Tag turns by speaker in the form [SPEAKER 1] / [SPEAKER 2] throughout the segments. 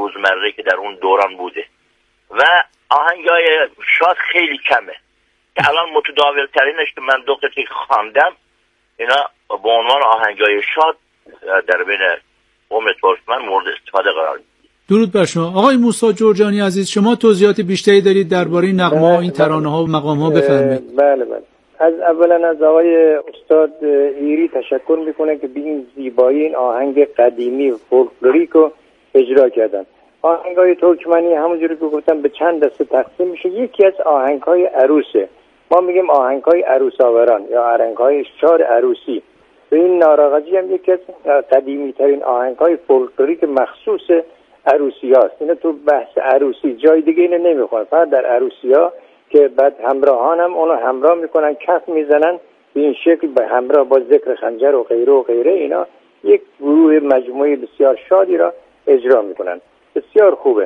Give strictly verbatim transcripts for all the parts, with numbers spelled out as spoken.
[SPEAKER 1] روزمره که در اون دوران بوده و آهنگای شاد خیلی کمه که الان متداول ترینش که من دو قطعه خواندم اینا به عنوان آهنگای شاد در بین قوم ترکمن مورد استفاده قرار می‌گیره.
[SPEAKER 2] درود بر شما. آقای موسی جرجانی عزیز، شما توضیحات بیشتری دارید درباره نغمه‌ها، این ترانه‌ها و مقام‌ها، بفرمایید.
[SPEAKER 3] بله بله. از اولا از آقای استاد ایری تشکر میکنه که به این زیبایی این آهنگ قدیمی و فولکلوریک رو اجرا کردن. آهنگای ترکمنی همونجوری که گفتم به چند دسته تقسیم میشه. یکی از آهنگ‌های عروسه، ما میگیم آهنگ‌های عروساوران یا آهنگ‌های شاد عروسی. و این ناراغجی هم یکی از قدیمی ترین آهنگ‌های فولکلوریک مخصوص عروسی هاست. اینه تو بحث عروسی جای دیگه اینو نمیخونه، فقط در عروسی ها که بعد همراهان هم اونو همراه میکنن، کف میزنن به این شکل به همراه با ذکر خنجر و غیره و غیره. اینا یک گروه مجموعه بسیار شادی را اجرا میکنن، بسیار خوبه.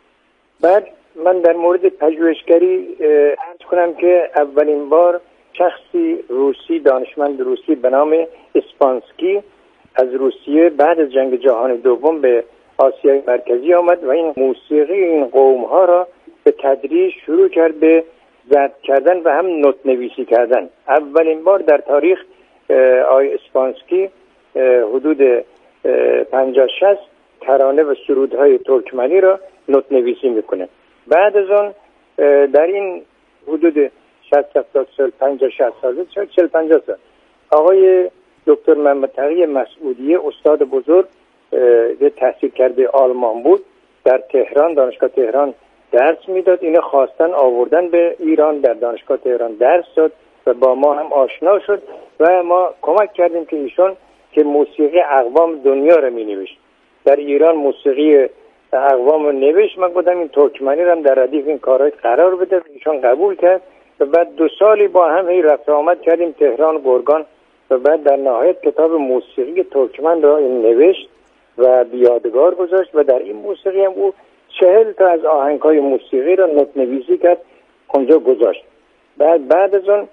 [SPEAKER 3] بعد من در مورد پژوهشگری عرض کنم که اولین بار شخصی روسی، دانشمند روسی به نام اسپانسکی از روسیه بعد از جنگ جهانی دوم به آسیای مرکزی آمد و این موسیقی این قوم ها را به تدریج شروع کرد به ضبط کردن و هم نوت نویسی کردن. اولین بار در تاریخ آقای اسپانسکی حدود پنجاه شصت ترانه و سرودهای ترکمنی را نوت نویسی میکنه. بعد از اون در این حدود شصت هفتاد سال پنجاه شصت سال چهل پنجاه سال آقای دکتر محمد تقی مسعودی استاد بزرگ یه تحصیل کرده آلمان بود، در تهران دانشگاه تهران درس میداد. اینو خواستن آوردن به ایران، در دانشگاه تهران درس داد و با ما هم آشنا شد و ما کمک کردیم که ایشون که موسیقی اقوام دنیا رو می نوشت. در ایران موسیقی اقوام رو نوشت، من گفتم این ترکمنی رو هم در ردیف این کارهای قرار بده، ایشون قبول کرد و بعد دو سالی با هم هی رفت آمد کردیم تهران گرگان و بعد در نهایت کتاب موسیقی ترکمن را این نوشت و بیادگار گذاشت و در این موسیقی هم او چهل تا از آهنگ‌های موسیقی را نوت نویسی کرد اونجا گذاشت. بعد بعد از اون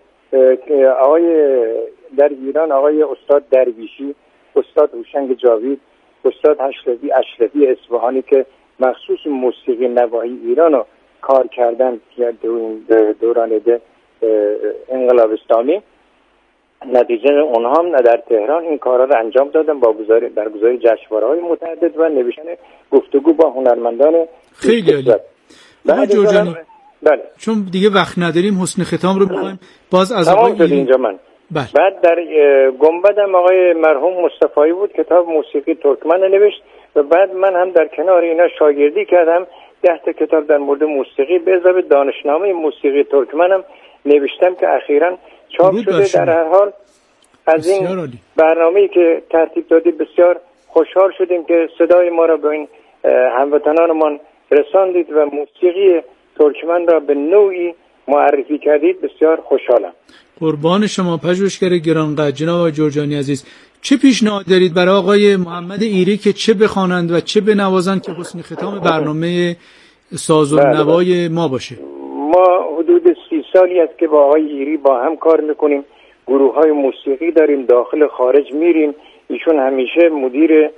[SPEAKER 3] آقای در ایران آقای استاد درویشی، استاد هوشنگ جاوید، استاد اشرفی اشرفی اصفهانی که مخصوص موسیقی نواحی ایران رو کار کردن در دوران انقلاب اسلامی، نتیجه اونها هم در تهران این کارا رو انجام دادن با گزارش برگزاری جشنواره‌های متعدد و نوشتن گفتگو با هنرمندان.
[SPEAKER 2] خیلی عالی. آقای جرجانی،
[SPEAKER 3] بله
[SPEAKER 2] چون دیگه وقت نداریم حسن ختام رو می‌خوایم باز از
[SPEAKER 3] آقای اینجا من
[SPEAKER 2] بله.
[SPEAKER 3] بعد در گنبد هم آقای مرحوم مصطفی بود کتاب موسیقی ترکمن نوشت و بعد من هم در کنار اینا شاگردی کردم، ده تا کتاب در مورد موسیقی به اضافه دانشنامه موسیقی ترکمن هم نوشتم که اخیراً چاپ شده. در هر حال از این برنامه‌ای که ترتیب دادید بسیار خوشحال شدیم که صدای ما را به این هموطنانمان رساندید و موسیقی ترکمن را به نوعی معرفی کردید. بسیار خوشحالم.
[SPEAKER 2] قربان شما پژوهشگر گرانقدر جناب آقای جرجانی عزیز. چه پیشنهاد دارید برای آقای محمد ایری که چه بخوانند و چه بنوازند که حسن ختام برنامه ساز و نوای ما باشه؟
[SPEAKER 3] ما حدود سی سالی است که با آقای ایری با هم کار میکنیم، گروه های موسیقی داریم، داخل خارج میریم. ایشون همیشه مدیر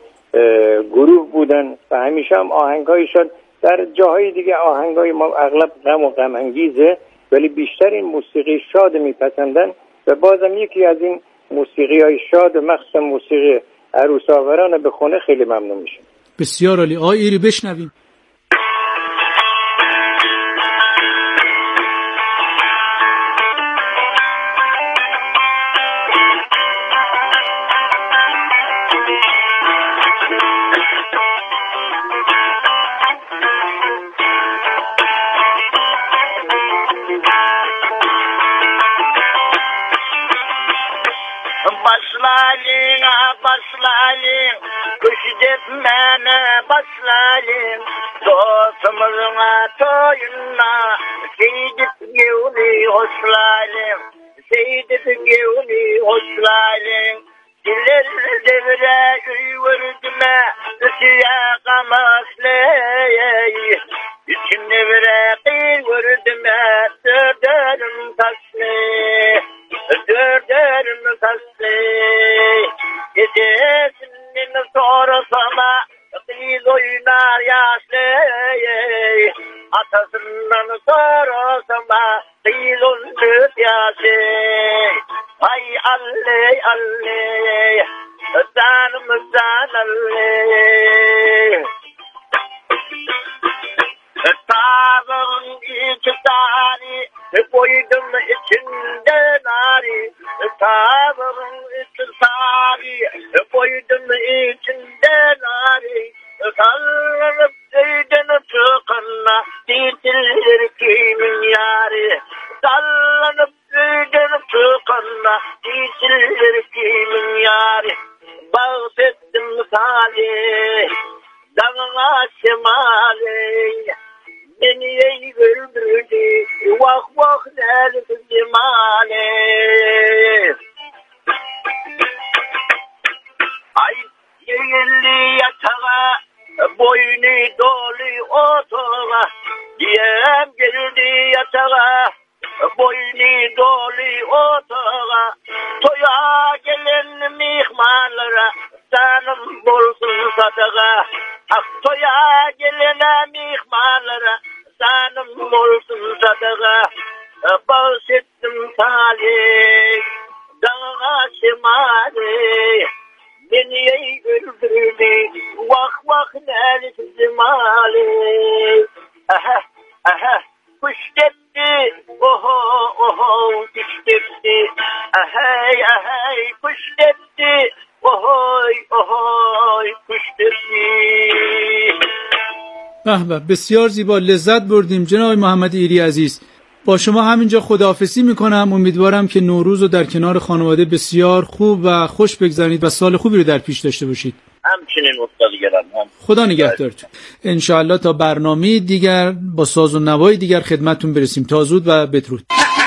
[SPEAKER 3] گروه بودن و همیشه هم آهنگایشان در جاهای دیگه آهنگای ما اغلب غم و غم انگیزه ولی بیشتر این موسیقی شاد میپسندن و بازم یکی از این موسیقی های شاد مخصوصا موسیقی عروساوران به خونه خیلی ممنون میشه.
[SPEAKER 2] بسیار عالی. آقای ایری بشنویم.
[SPEAKER 1] Başlayın, kuşu etmene başlayın, dostumuzun toyuna, seydip gevli hoşlayın, seydip gevli hoşlayın, diller devre üyvürdüme, üsüye kamasleyi, üçün devre kıyvürdüme, dörderim tasli, dörderim tasli. Gecesinin sonra sana kız oynar yaşlı atasından sorusama kıyılındı yaşı. Ay alley alley canımızdan alley. Tavın içi tari koydum içinde nari. Tavın içi tari koydum içinde nari. Sallanıp öydün çıkınla titilir kimin yari. Sallanıp öydün çıkınla titilir kimin yari. Bağsettim salih dağına şimali. Beni ey öldürdü vah vah der zimali. Ay yeğilli yatağa boynu dolu otağa. Diyem girdi yatağa boynu dolu otağa. Toya gelen mihmanlara canım bulsun sadağa. Ak toya gelen mihmanlara canım bulsun sadağa. Bağışettim talih dağa şimali. Beni ey öldürdü vah vah nerede zimali. Aha aha kuş gitti oho oho diş gitti. Ahay ahay kuş gitti ohoy ohoy kuş gitti.
[SPEAKER 2] به به بسیار زیبا، لذت بردیم. جناب محمد ایری عزیز، با شما همینجا خداحافظی میکنم. امیدوارم که نوروز رو در کنار خانواده بسیار خوب و خوش بگذارید و سال خوبی رو در پیش داشته باشید.
[SPEAKER 1] همچنین استاد گرم.
[SPEAKER 2] خدا نگهدارتون. انشاءالله تا برنامه دیگر با ساز و نوای دیگر خدمتتون برسیم. تا زود و بدرود.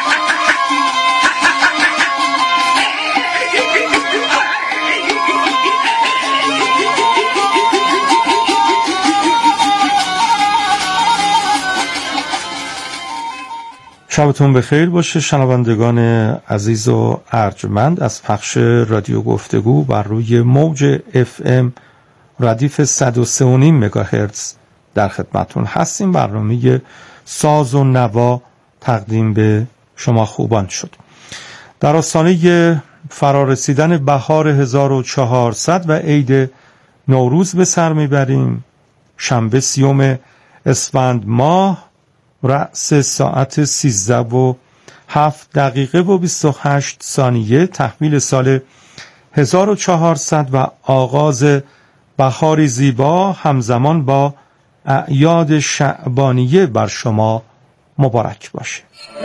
[SPEAKER 4] شبتون بخیر باشه شنوندگان عزیز و ارجمند. از پخش رادیو گفتگو بر روی موج اف ام ردیف صد و سه و نیم مگاهرتز در خدمتون هستیم. برنامه ساز و نوا تقدیم به شما خوبان شد. در آستانه فرارسیدن بهار هزار و چهارصد و عید نوروز به سر میبریم. شنبه سیوم اسفند ماه رأس ساعت سیزده و هفت دقیقه و بیست و هشت ثانیه تحویل سال هزار و چهارصد و آغاز بهاری زیبا همزمان با اعیاد شعبانیه بر شما مبارک باشه.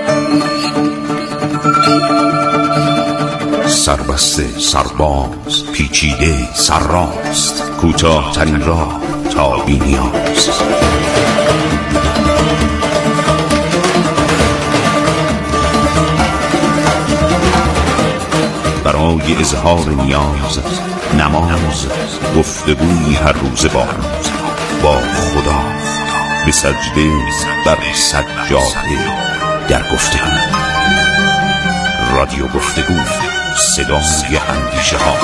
[SPEAKER 5] سربسته سرباز پیچیده سرراست کوتاه ترین راه تا بی‌نیاز. برای اظهار نیاز نماز گفتگوی هر روز با با خدا به سجده بر سجاده در گفتگو. رادیو گفتگو، صدای اندیشه ها.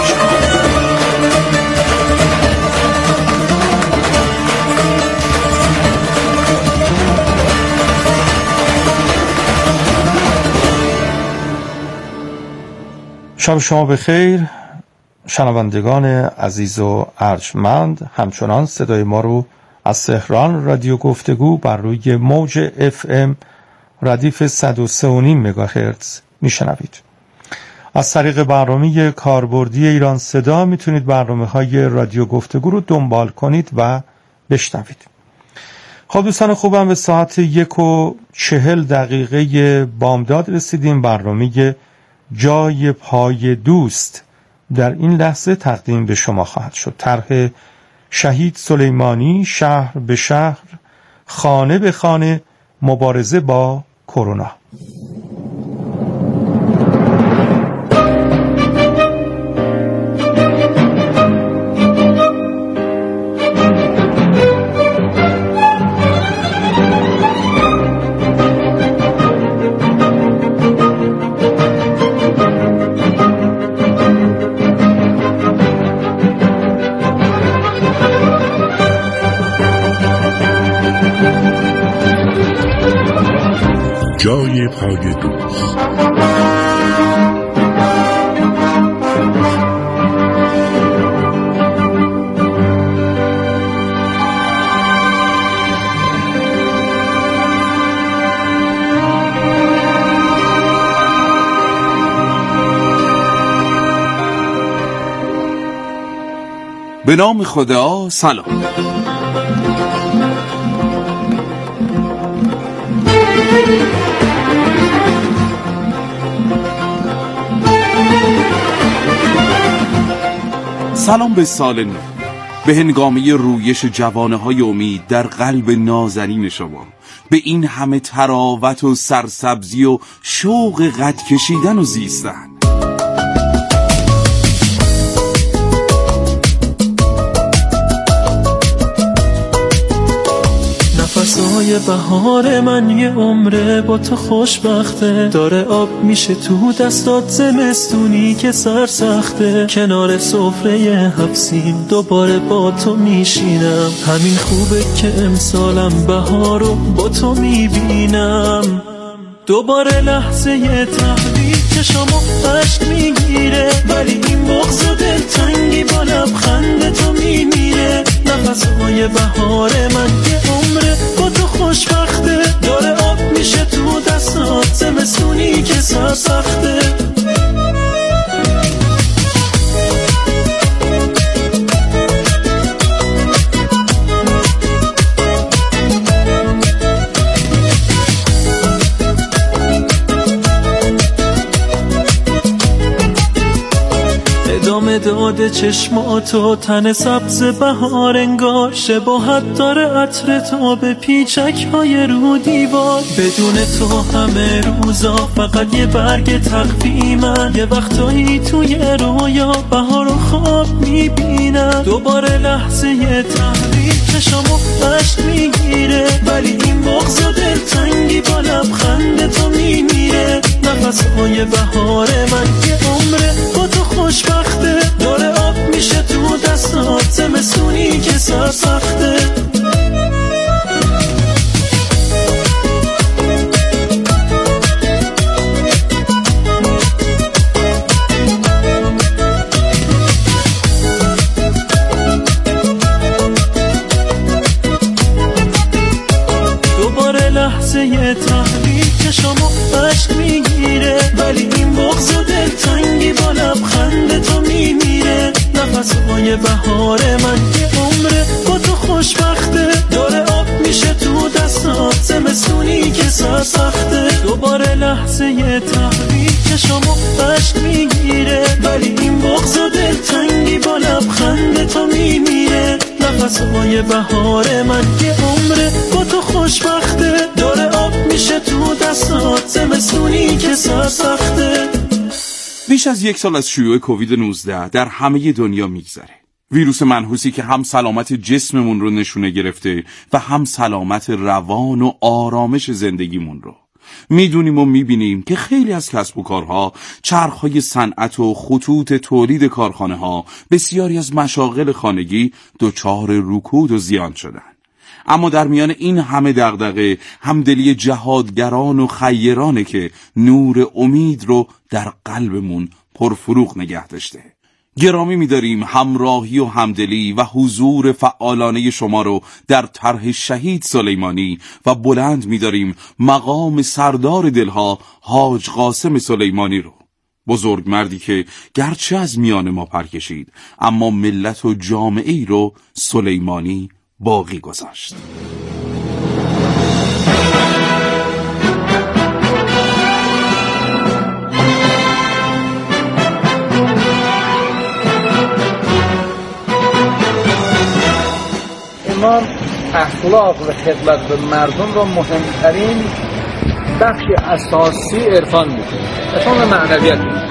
[SPEAKER 4] شب شما بخیر شنوندگان عزیز و ارجمند. همچنان صدای ما رو از تهران رادیو گفتگو بر روی موج اف ام ردیف صد و سه و نیم مگاهرتز میشنوید. از طریق برنامه کاربردی ایران صدا میتونید برنامه های رادیو گفتگو رو دنبال کنید و بشنوید. خب دوستان خوبم، به ساعت یک و چهل دقیقه بامداد رسیدیم. برنامه جای پای دوست در این لحظه تقدیم به شما خواهد شد. طرح شهید سلیمانی، شهر به شهر، خانه به خانه، مبارزه با کرونا.
[SPEAKER 6] جای پای دوست.
[SPEAKER 7] به نام خدا. سلام. سلام به سال نو، به هنگامه رویش جوانه‌های امید در قلب نازنین شما، به این همه تراوت و سرسبزی و شوق قد کشیدن و زیستن.
[SPEAKER 8] نفسای بهار من یه عمره با تو خوشبخته، داره آب میشه تو دستات زمستونی که سر سخته، کنار سفره حبسیم دوباره با تو میشینم، همین خوبه که امسالم بهارو با تو میبینم، دوباره لحظه تحویل که شما عشق میگیره، ولی این بغض و دلتنگی با لبخند تو میمیره، نفسهای بهار من یه عمره با تو خوشبخته، داره آب میشه تو دستات زمستونی که سر سخته. ادامه داده چشماتو تن سبز بهار انگار، شباهت داره عطر تو به پیچک های رو دیوار، بدون تو همه روزا فقط یه برگ تقویمن، یه وقتایی توی رویا بهار و خواب میبینم، دوباره لحظه تحویل چشمو عشق میگیره، ولی این بغض و دلتنگی با لبخند تو میمیره، نفسهای بهار من یه عمره با تو خوشبخته، داره آب میشه تو دستات زمستونی که سر سخته. دوباره لحظه تحویل که شما عشق میگیره، ولی این بغض و دلتنگی با لبخند تو میمیره، نفسهای بهار من یه عمره با تو خوشبخته، داره آب میشه تو دستات زمستونی که سر سخته، دوباره لحظه تحویل که شما عشق میگیره، ولی این بغض و دلتنگی با لبخند تو میمیره، نفسهای بهار من یه عمره با تو خوشبخته، داره آب میشه تو دستات زمستونی که سر سخته.
[SPEAKER 7] بیش از یک سال از شیوع کووید نوزده در همه دنیا میگذره. ویروس منحوسی که هم سلامت جسممون رو نشونه گرفته و هم سلامت روان و آرامش زندگیمون رو. میدونیم و میبینیم که خیلی از کسب و کارها، چرخهای صنعت و خطوط تولید کارخانه ها، بسیاری از مشاغل خانگی دچار رکود و زیان شدن. اما در میان این همه دغدغه، همدلی جهادگران و خیرانه که نور امید رو در قلبمون پرفروغ نگه داشته. گرامی می‌داریم همراهی و همدلی و حضور فعالانه شما رو در طرح شهید سلیمانی و بلند می‌داریم مقام سردار دلها حاج قاسم سلیمانی رو، بزرگ مردی که گرچه از میان ما پر کشید اما ملت و جامعه‌ای رو سلیمانی باقی گذاشت.
[SPEAKER 9] امام اخلاق و خدمت به مردم را مهمترین بخش اساسی عرفان بود، عرفان معنویت بود.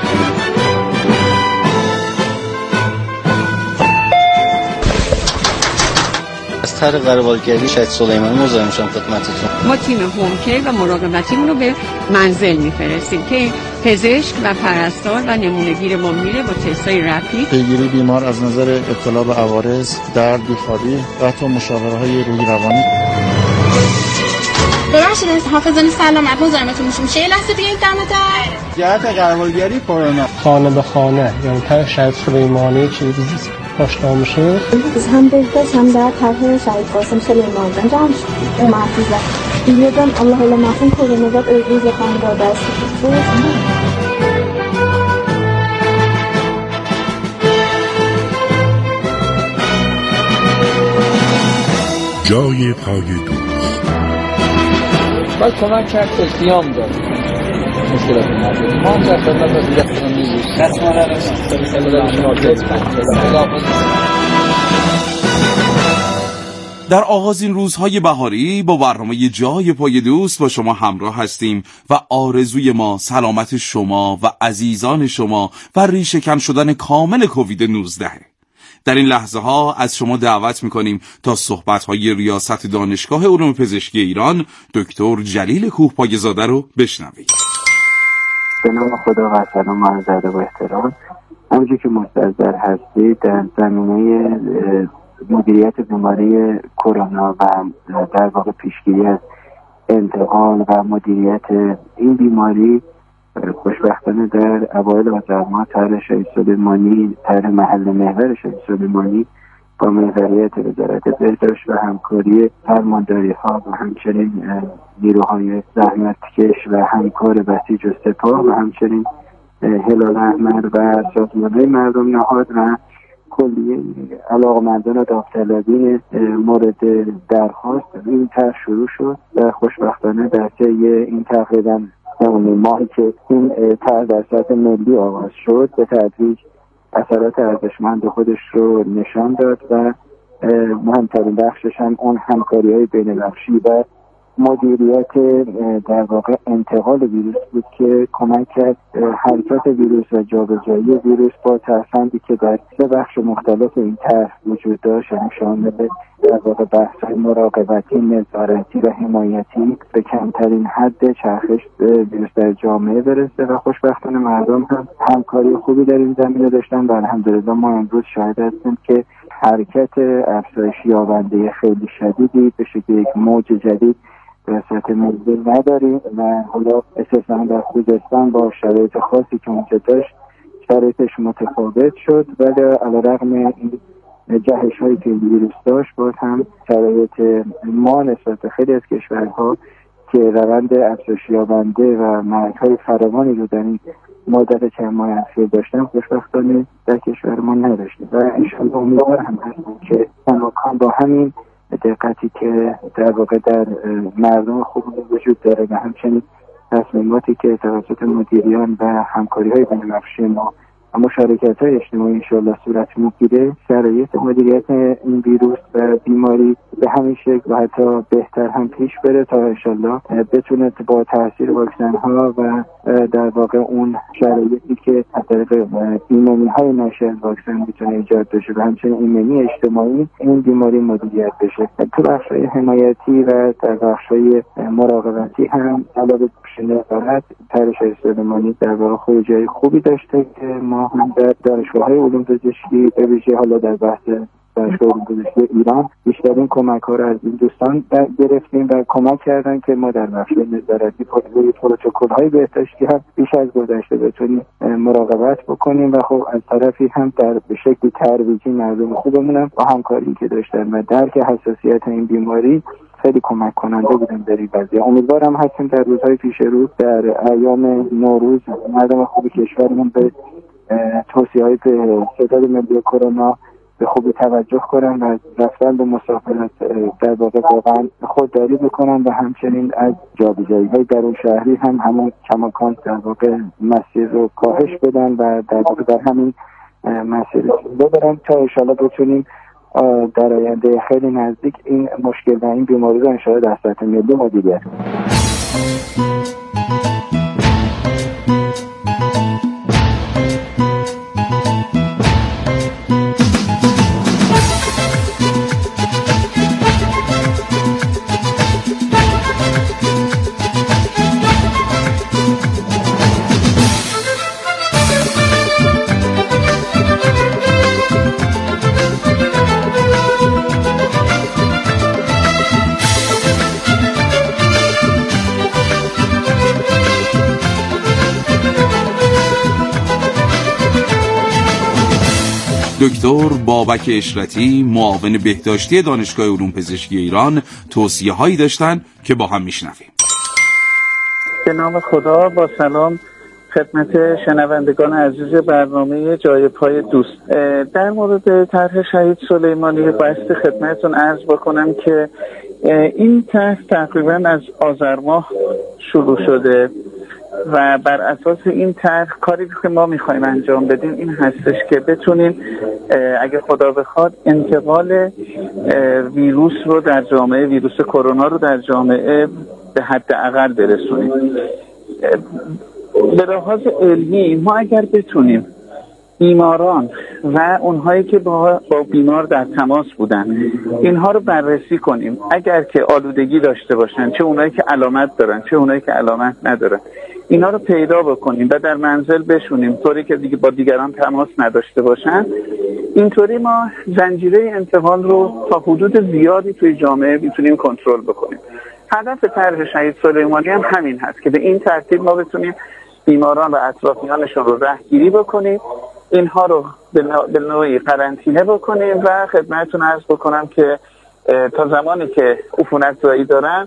[SPEAKER 10] از طرح قربالگری شهید سلیمانی مزاحم شدم خدمتتون.
[SPEAKER 11] ما تیم هومکیر و مراقبتیمون رو به منزل میفرستیم که پزشک و پرستار و نمونهگیر ما میره با تستای رپید
[SPEAKER 12] پیگیری بیمار از نظر ابتلا به عوارض، درد، بیخوابی و حتی مشاوره های روحی روانی.
[SPEAKER 13] ببخشید حافظان سلامت مزاحمتون میشیم. چه لحظه بیایید دم در
[SPEAKER 12] جهت قربالگری کرونا
[SPEAKER 14] خانه به خانه، یعنی طرح شهید سلیمانی چیزی آشنا میشه.
[SPEAKER 15] هم بهداشت هم در طرح شهید قاسم سلیمانی جمع شد. محفوظه دیگه الله الله مفهوم کرونا داد روز خانواده است.
[SPEAKER 6] جای پای دوست
[SPEAKER 9] باید کمک کرد التیام داد مشکلات مردم ما هم در خدمت وزارت
[SPEAKER 7] در آغاز این روزهای بهاری با برنامه جای پای دوست با شما همراه هستیم و آرزوی ما سلامت شما و عزیزان شما و ریشه‌کن شدن کامل کووید نوزده. در این لحظه ها از شما دعوت میکنیم تا صحبت های ریاست دانشگاه علوم پزشکی ایران دکتر جلیل کوهپایه‌زاده رو بشنوید.
[SPEAKER 16] به نام خدا و سلام و عرض ادب و احترام. همونجور که مستحضر هستید در زمینه مدیریت بیماری کرونا و در واقع پیشگیری از انتقال و مدیریت این بیماری خوشبختانه در اوایل آذر ماه طرح شهید سلیمانی، طرح محل محور شهید سلیمانی با محوریت وزارت بهداشت و همکاری فرمانداری ها و همچنین نیروهای زحمتکش و همکار بسیج و سپاه و همچنین هلال احمر و سازمان‌های مردم نهاد و کلیه علاقمندان و داوطلبین مورد درخواست این طرح شروع شد و خوشبختانه در طی این تقریبا اون ماهی که این طرح در سطح ملی آغاز شد به تدریج اثرات ارزشمند خودش رو نشان داد و مهمترین بخشش هم اون همکاری های بین‌البخشی و مدیریت در واقع انتقال ویروس بود که کمک کرد حرکت ویروس و جابجایی ویروس با ترفندی که در سه بخش مختلف این طرح وجود داشت، یعنی شامل در واقع بحث‌های مراقبتی، نظارتی و حمایتی به کمترین حد چرخش ویروس در جامعه برسه و خوشبختانه مردم هم همکاری خوبی در این زمینه داشتن و الحمدلله ما امروز شاهد هستیم که حرکت افزایشی یابنده خیلی شدیدی به شکل یک موج جدید در سطح ملی نداریم و حالا استثنا در خوزستان با شرایط خاصی که اونجا داشت شرایطش متفاوت شد ولی علیرغم این جهش هایی که ویروس داشت باز هم شرایط ما نسبت به خیلی از کشورها که روند افزایشی یابنده و مرگ‌های فراوانی رو در این مدت چند ماه اخیر داشتن خوشبختانه در کشور ما نداشتیم و انشاءالله امیدوارم هستم که کماکان با همین دقتی که در واقع در مردم خوب وجود داره و همچنین تصمیماتی که توسط مدیریان و همکاری‌های بین‌البخشی ما و مشارکت‌های اجتماعی انشاءالله صورت میگیره شرایط مدیریت این ویروس و بیماری به همین شکل و حتی بهتر هم پیش بره تا انشاءالله بتونه با تاثیر واکسن‌ها و در واقع اون شرایطی که از طریق ایمنی‌های ناشی از واکسن میتونه ایجاد بشه و همچنین ایمنی اجتماعی این بیماری مدیریت بشه. تو بخش‌های حمایتی و در بخش‌های مراقبتی هم علاوه بر نظارت طرح شهید سلیمانی در واقع خروجی خوبی داشته که ما هم در دانشگاه‌های علوم پزشکی به ویژه حالا در بحث دانشگاه علوم پزشکی ایران بیشترین کمک‌ها رو از این دوستان گرفتیم و کمک کردن که ما در بخش نظارتی پروتکل‌های بهداشتی هم بیش از گذشته بتونیم مراقبت بکنیم و خب از طرفی هم در به شکل ترویجی مردم خوبمون هم با همکاری که داشتن و درک حساسیت این بیماری خیلی کمک کننده بودن در این قضیه. امیدوارم هستیم در روزهای پیش رو در ایام نوروز مردم خوب کشورمون به توصیه‌های ستاد ملی کرونا به خوبی توجه کنن و رفتن به مسافرت در واقع واقعا خودداری بکنن و همچنین از جابجایی‌های درون شهری هم همون کماکان در واقع مسیر رو کاهش بدن و در واقع در همین مسیر رو برن تا انشاءالله بتونیم در آینده خیلی نزدیک این مشکل و این بیماری رو انشاءالله در سطح ملی مدیریت کنیم.
[SPEAKER 7] دکتر بابک اشرتی معاون بهداشتی دانشگاه علوم پزشکی ایران توصیه هایی داشتن که با هم میشنویم.
[SPEAKER 17] به نام خدا، با سلام خدمت شنوندگان عزیز برنامه جای پای دوست. در مورد طرح شهید سلیمانی بایستی خدمتتون عرض بکنم که این طرح تقریبا از آذر ماه شروع شده و بر اساس این طرح کاری که ما میخوایم انجام بدیم این هستش که بتونیم اگه خدا بخواد انتقال ویروس رو در جامعه، ویروس کرونا رو در جامعه به حداقل برسونیم. به لحاظ علمی ما اگر بتونیم بیماران و اونهایی که با, با بیمار در تماس بودن اینها رو بررسی کنیم، اگر که آلودگی داشته باشن، چه اونایی که علامت دارن چه اونایی که علامت ندارن، اینا رو پیدا بکنیم و در منزل بشونیم طوری که دیگه با دیگران تماس نداشته باشن. اینطوری ما زنجیره انتقال رو تا حدود زیادی توی جامعه میتونیم کنترل بکنیم. هدف طرح شهید سلیمانی هم همین هست که به این ترتیب ما بتونیم بیماران و اطرافیانشون رو رهگیری بکنیم، اینها رو به نوعی قرنطینه بکنیم و خدمتتون عرض بکنم که تا زمانی که عفونت زایی دارن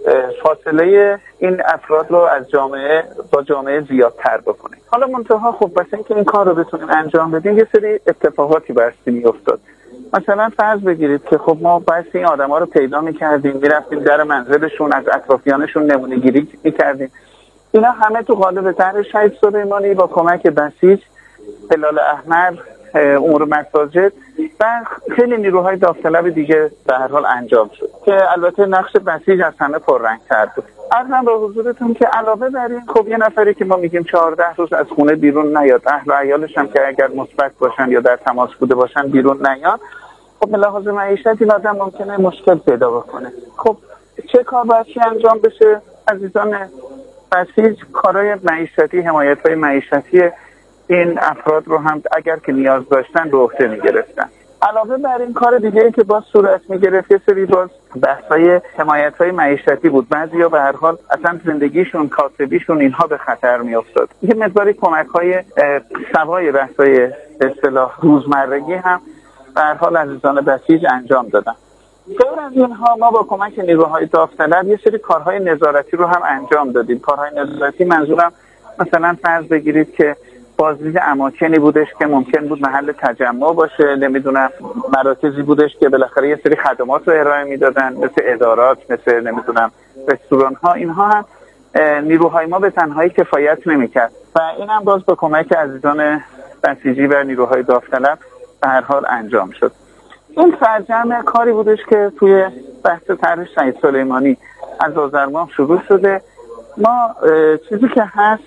[SPEAKER 17] فاصله این افراد رو از جامعه با جامعه زیادتر بکنیم. حالا منتها خب واسه اینکه این کار رو بتونیم انجام بدیم یه سری اتفاقاتی بایستی میافتاد. مثلا فرض بگیرید که خب ما بایستی این آدما رو پیدا میکردیم، میرفتیم در منزلشون، از اطرافیانشون نمونه گیری میکردیم. اینا همه تو قالب طرح شهید سلیمانی با کمک بسیج، هلال احمر، امور مساجد و خیلی نیروهای داوطلب دیگه به هر حال انجام شد که البته نقش بسیج از همه پررنگ‌تر بود. عرضم به حضورتون که علاوه بر این خب یه نفری که ما میگیم چهارده روز از خونه بیرون نیاد، اهل و عیالش هم که اگر مثبت باشن یا در تماس بوده باشن بیرون نیاد، خب به لحاظ معیشتی این آدم ممکنه مشکل پیدا بکنه. خب چه کار باید چی انجام بشه؟ عزیزان بسیج کارهای معیشتی، حمایت‌های معیشتی این افراد رو هم اگر که نیاز داشتن به عهده می‌گرفتن. علاوه بر این کار دیگه‌ای که باز صورت می‌گرفت یه سری باز بحث‌های حمایت‌های معیشتی بود. بعضیا به هر حال اصلا زندگیشون، کاسبیشون اینها به خطر می‌افتاد. یه مقداری کمک‌های سوای بحث‌های به اصطلاح روزمرگی هم به هر حال عزیزان بسیج انجام دادن. غیر از اینها ما با کمک نیروهای داوطلب یه سری کارهای نظارتی رو هم انجام دادیم. کارهای نظارتی منظورم مثلا فرض بگیرید که بازدید اماکنی بودش که ممکن بود محل تجمع باشه، نمیدونم مراکزی بودش که بالاخره یه سری خدمات رو ارائه میدادن مثل ادارات، مثل نمیدونم رستوران ها، اینها هم نیروهای ما به تنهایی کفایت نمیکرد و این هم باز با کمک عزیزان بسیجی و نیروهای داوطلب به هر حال انجام شد. این سرجم کاری بودش که توی بحث طرح شهید سلیمانی از آذر ماه شروع شده. ما چیزی که هست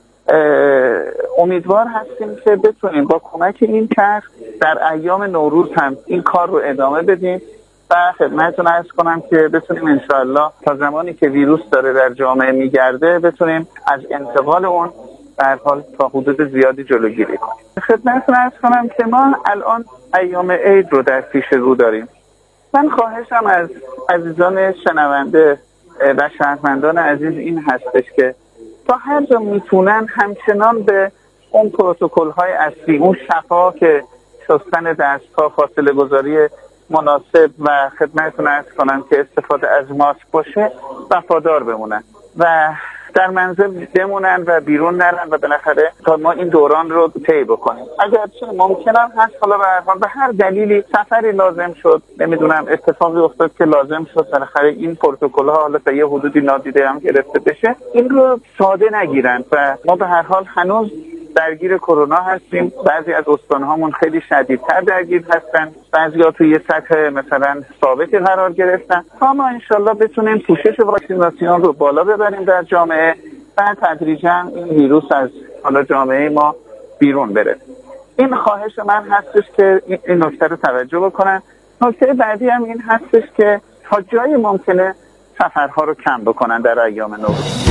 [SPEAKER 17] امیدوار هستیم که بتونیم با کمک این طرح در ایام نوروز هم این کار رو ادامه بدیم و خدمتتون عرض کنم که بتونیم انشاءالله تا زمانی که ویروس داره در جامعه میگرده بتونیم از انتقال اون در حال تا حدود زیادی جلوگیری کنیم. خدمتتون عرض کنم که ما الان ایام عید رو در پیش رو داریم. من خواهشم از عزیزان شنونده و شهروندان عزیز این هستش که تا هر جا میتونن همچنان به اون پروتکل های اصلی، اون شفا که شستن دست‌ها، فاصله گذاری مناسب و خدمتتون عرض کنم که استفاده از ماسک باشه وفادار بمونن و در منزل بمونن و بیرون نرن و بالاخره تا ما این دوران رو طی بکنیم. اگرچه ممکنم هست حالا به هر حال به هر دلیلی سفری لازم شد، نمیدونم اتفاقی افتاد که لازم شد بالاخره این پروتکل ها حالا تا یه حدودی نادیده هم گرفته بشه، این رو ساده نگیرن و ما به هر حال هنوز درگیر کرونا هستیم. بعضی از استان‌هامون خیلی شدیدتر درگیر هستن، بعضی‌ها توی یه سطح مثلا ثابتی قرار گرفتن. تا ما انشالله بتونیم پوشش واکسیناسیون رو بالا ببریم در جامعه و تدریجاً این ویروس از حالا جامعه ما بیرون بره. این خواهش من هستش که این نکته رو توجه بکنن. نکته بعدی هم این هستش که تا جایی ممکنه سفرها رو کم بکنن در ایام نوروز.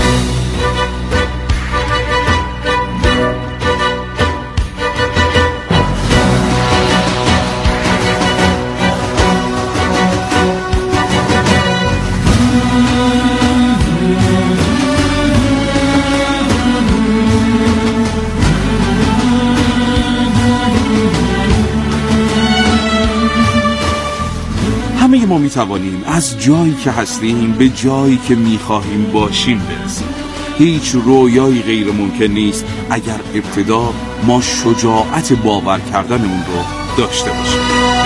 [SPEAKER 7] می توانیم از جایی که هستیم به جایی که می خواهیم باشیم برسیم. هیچ رویایی غیر ممکن نیست اگر ابتدا ما شجاعت باور کردن اون رو داشته باشیم.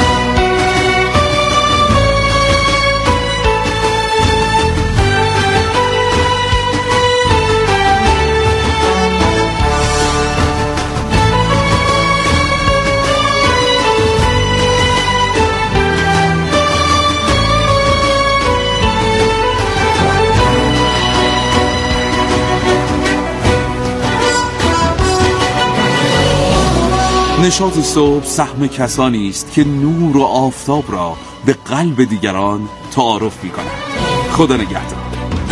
[SPEAKER 7] نشاط صبح سهم کسانی است که نور و آفتاب را به قلب دیگران تعارف می کنند. خدا نگهدار.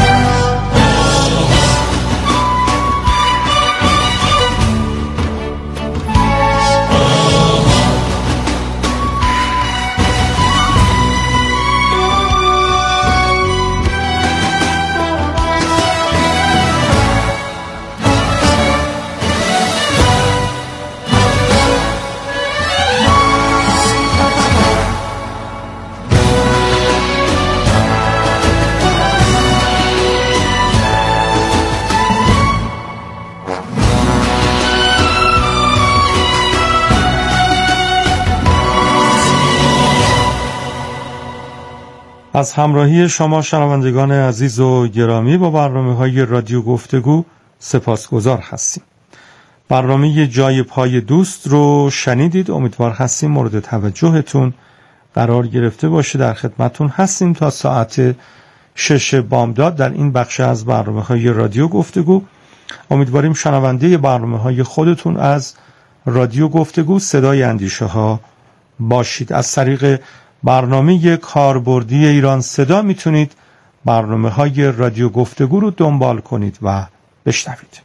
[SPEAKER 4] از همراهی شما شنوندگان عزیز و گرامی با برنامه‌های رادیو گفتگو سپاسگزار هستیم. برنامه جای پای دوست رو شنیدید. امیدوار هستیم مورد توجهتون قرار گرفته باشه. در خدمتون هستیم تا ساعت شش بامداد در این بخش از برنامه‌های رادیو گفتگو. امیدواریم شنونده برنامه‌های خودتون از رادیو گفتگو صدای اندیشه ها باشید. از طریق برنامه کاربردی ایران صدا میتونید برنامه‌های رادیو گفتگو رو دنبال کنید و بشنوید.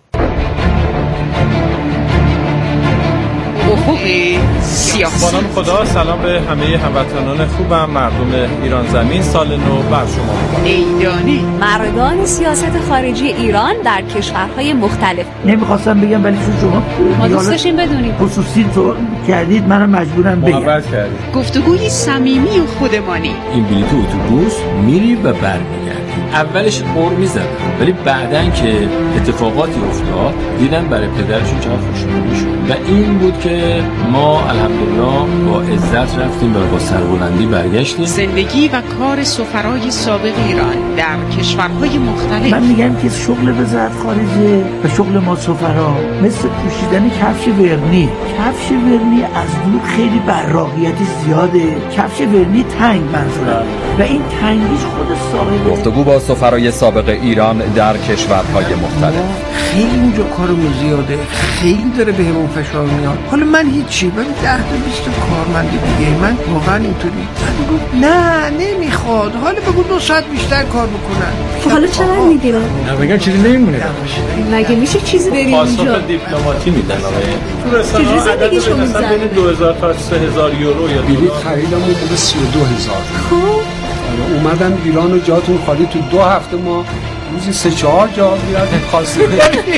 [SPEAKER 18] افقی سیاسی.
[SPEAKER 19] با نام خدا، سلام به همه هموطنان خوبم. مردم ایران زمین سال نو بر شما.
[SPEAKER 18] میدانی
[SPEAKER 20] مردان سیاست خارجی ایران در کشورهای مختلف.
[SPEAKER 21] نمیخواستم بگم ولی چون شما
[SPEAKER 20] ما دوست داشتیم بدونید
[SPEAKER 21] خصوصی تو کردید منم مجبورم بگم.
[SPEAKER 19] محبت کردید.
[SPEAKER 18] گفتگوی صمیمی و خودمانی.
[SPEAKER 22] این بلیط اتوبوس میری و برمیگردی. اولش قر میزدن ولی بعدن که اتفاقاتی افتاد دیدن برای پدرشون چقدر خوشحال شد و این بود که ما الحمدلله با عزت رفتیم و با سربلندی برگشتیم.
[SPEAKER 18] زندگی و کار سفرای سابق ایران در کشورهای مختلف.
[SPEAKER 21] من میگم که شغل وزارت خارجه و شغل ما سفرا مثل پوشیدن کفش ورنی. کفش ورنی از دور خیلی براقیت زیاده. کفش ورنی تنگ منظورم و این تنگیش خود صاحب.
[SPEAKER 23] گفتگو با سفرای سابق ایران در کشورهای مختلف.
[SPEAKER 21] خیلی اونجا کارمون زیاده، خیلی داره بهمون فشار میاد. حالا من هیچی، ولی ده تا بیست کارمند دیگه من واقعا اینطوری. من گفت نه نمیخواد، حالا بگو دو ساعت بیشتر کار بکنن.
[SPEAKER 20] حالا چرا میگیرن؟
[SPEAKER 19] نه بگم چیزی نمیمونه.
[SPEAKER 20] مگه میشه چیزی بریم اونجا؟
[SPEAKER 19] پاسخ دیپلماتی میدن آقای. تو رسانه‌ها عدد مثلا بین دو هزار تا سه هزار یورو یا
[SPEAKER 24] بلیط خریدم بود سی و دو هزار.
[SPEAKER 20] خب
[SPEAKER 24] اومدم ایران و جاتون خالی. تو دو هفته ما روزی سه چهار جا میرفتیم خاصی داریم.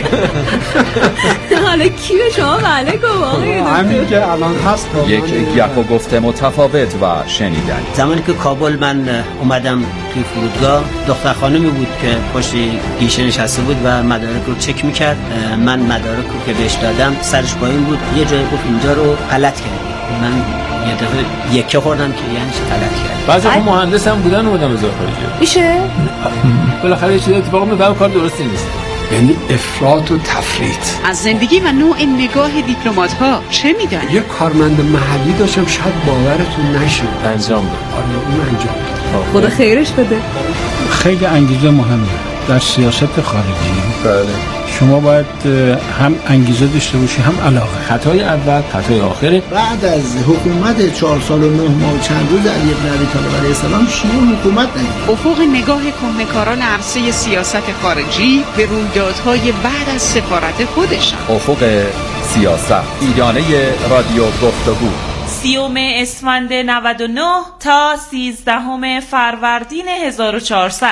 [SPEAKER 20] حالا کی به شما بله گفت آقای
[SPEAKER 24] همین که الان هست.
[SPEAKER 23] یک گپ و گفته متفاوت و شنیدنی.
[SPEAKER 25] زمانی که کابل من اومدم توی فرودگاه دختر خانمی بود که پشت گیشه نشسته بود و مدارک رو چک میکرد. من مدارک رو که بهش دادم سرش پایین بود. یه جایی گفت اینجا رو غلط کردی. من یه دفعه یکه خوردم که یعنی چی غلط کرد.
[SPEAKER 22] بعضی هم مهندس هم بودن اومدم وزارت خارجه.
[SPEAKER 20] میشه؟
[SPEAKER 22] بالاخره یه چیزی اتفاق میفته کار درستی نیست.
[SPEAKER 24] یعنی افراط و تفریط.
[SPEAKER 18] از زندگی و نوع نگاه دیپلمات ها چه میدونی؟
[SPEAKER 24] یه کارمند محلی داشتم شاید باورتون نشه.
[SPEAKER 22] انجام داد.
[SPEAKER 24] آره اون انجام داد.
[SPEAKER 20] خدا خیرش بده.
[SPEAKER 26] خیلی انگیزه مهمه در سیاست خارجی.
[SPEAKER 22] بله.
[SPEAKER 26] شما باید هم انگیزه داشته باشی هم علاقه.
[SPEAKER 22] خطای اول خطای آخره.
[SPEAKER 21] بعد از حکومت چهار سال و نه ماه و چند روز علی بن ابی طالب علیه السلام شیوع حکومت نگید.
[SPEAKER 18] افق نگاه کهنه‌کاران عرصه سیاست خارجی به رویدادهای بعد از سفارت خودشان.
[SPEAKER 23] افق سیاست ایرانه رادیو گفتگو
[SPEAKER 27] سیوم اسفند نود و نه تا سیزدهم فروردین هزار و چهارصد.